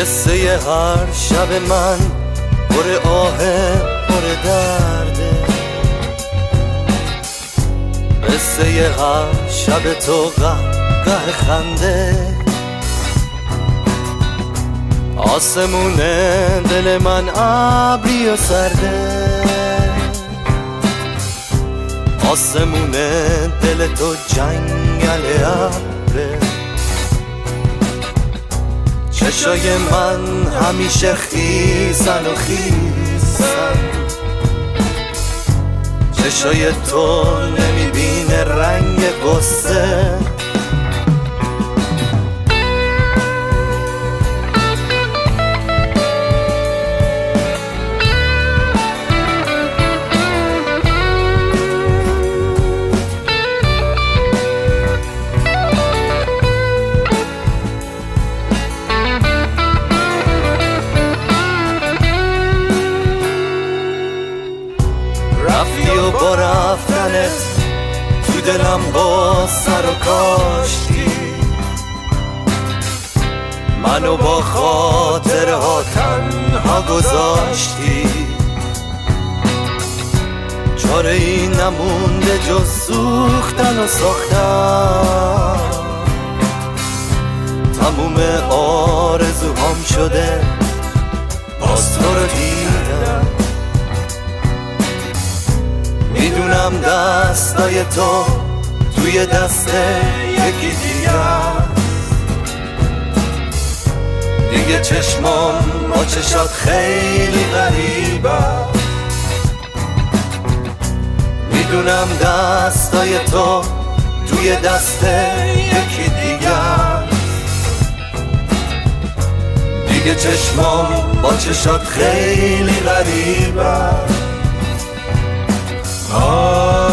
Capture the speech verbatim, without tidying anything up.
قصه هر شب من پر آه پر درده، قصه هر شب تو قهقه خنده. آسمونه دل من ابری و سرده، آسمونه دل تو جنگل ابره. چشای من همیشه خیسن و خیسن، چشای تو نمیبینه رنگ غصه. رفتی و با رفتنت تو دلم با سر و کاشتی، منو با خاطرها تنها گذاشتی. چاره ای نمونده جز سوختن و ساختن، تموم آرزوهام شده باز تو رو دیدم. میدونم دستای تو توی دست یکی دیگه، دیگه چشمام با چشات خیلی غریبه. میدونم دستای تو توی دست یکی دیگه، دیگه چشمام با چشات خیلی غریبه. آه